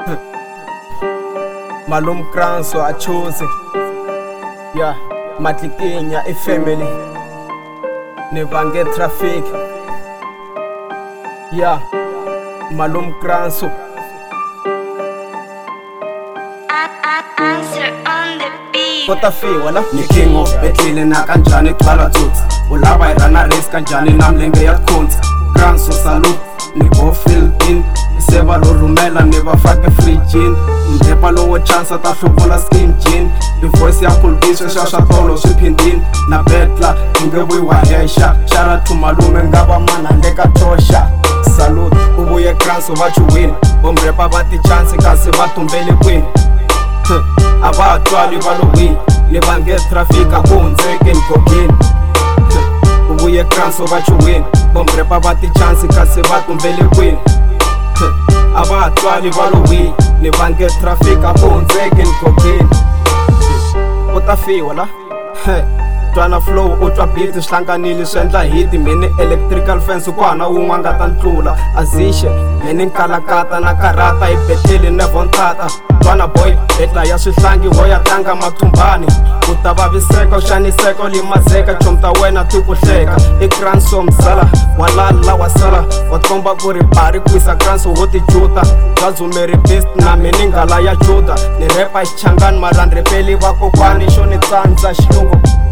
Malum Kranso I chose it. Yeah, Matlikenya a family. Never get traffic. Yeah, Malum Kranso. Answer on the beat. Kota fi wala Ni king of Betlile na kanjani twala tuti Ulaba irana race kanjani namlenge ya kunti Kranso salute ni go fill in Iseba lo rumela never fake free gin Mdepa lowo chance atahlubola skin gin The voice ya kulbiswe shasha tolo swipindin Na betla ingewe wa hesha Shout out to malume ngaba mana ndeka tosha Salute ubuye Kranso vachu win Bomrepa bati chance kasi batumbele queen Abatwali balowi Nebange traffic akunzeke nkokini Ubuye Kranso vachu win Bomrepa bati chance kasi batumbele queen Abatwali balowi Nebange traffic akunzeke nkokini Utafi wala Twana flow utwa beat sihlanganile swendla hit mini electrical fence kwana un'wana nga ta ntlula Azishe mini nkalakata na karata ibeteli nevontata Twana boy betla ya swihlangi wo ya tlanga mathumbani u ta vaviseka u xaniseka limazeka chomta wena ti ku hleka I Kranso mzala walala wasala wa tikomba ku ri bari ku yisa Kranso wo ti juta bya dzumeri beast na mini nghala ya juda ni repa xichangani malandrepeli vakokwani xo ni tsandza xilungu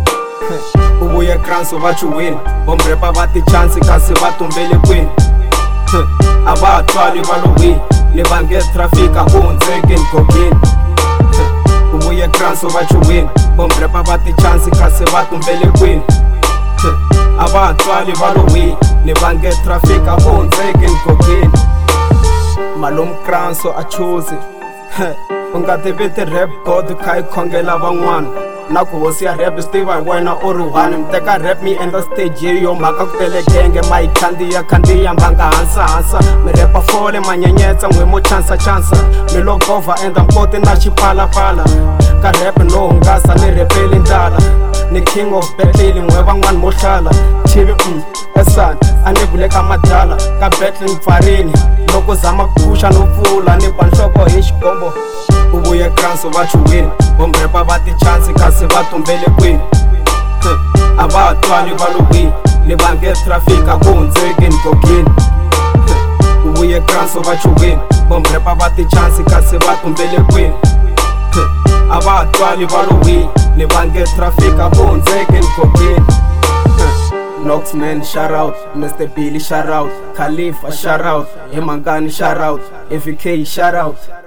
Ubuye Kranso vachu win Bomrepa bati chance kasi batumbele queen Abatwali balowi Nebange traffic akunzeke nkokini Ubuye Kranso vachu win Bomrepa bati chance kasi batumbele queen Abatwali balowi Nebange traffic akunzeke nkokini Malum Kranso I chose it Ungate bete rap god kai khongela van'wana Naku hosi ya rap stiva wena uruhani Mteka rap mi enda stage yo maka kutele genge Mai kandiya mbanga hansa Mi repa fole manyenyetsa mwemo chansa Mi logova enda mkote na chipala Ka rap no hungasa ni repeli ndala Ni king of Betlile mweva ngwan mohlala Chibi esan anivuleka madala Ka Betlile mfarini Loko zama kupusha no pfula Ni banhloko hi xikombo Ubuye Kranso vachu win Bomrepa bati chance kasi batumbele queen Abatwali balowi Nebange traffic akunzeke nkokini Ubuye Kranso vachu win Bomrepa bati chance kasi batumbele queen Abatwali balowi Nebange traffic akunzeke nkokini Noxman shout out, Mr. Billy shout out, Khalifa shout out, Emangani shout out, FK shout out